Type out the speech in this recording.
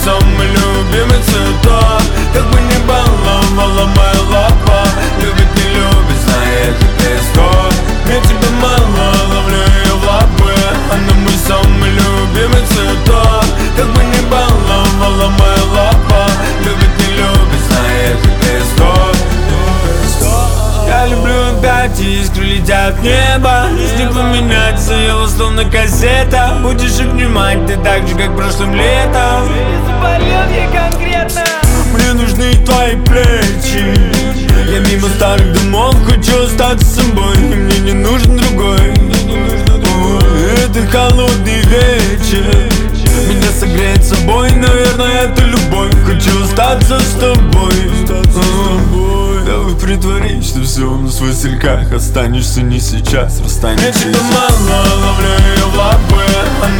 самый любимый цветок. Как бы ни баловала моя лапа, любит, не любит, знает это исход. Мне тебя мало, ловлю ее в лапы, она мой самый любимый цветок. Как бы ни баловала моя лапа, любит, не любит, знает это исход. Я люблю опять, и искры летят в небо. Стекло меняется, ело словно кассета. Будешь обнимать ты так же, как прошлым летом. Заболел я конкретно. Мне нужны твои плечи. Я мимо старых домов хочу остаться с собой, и мне не нужен другой. Это холодный вечер, меня согреет собой, наверное, это любовь. Хочу остаться с тобой. Давай притворись, что все у нас в васильках. Останешься не сейчас, расстанешься. Я тебя мало, ловлю ее в лапы,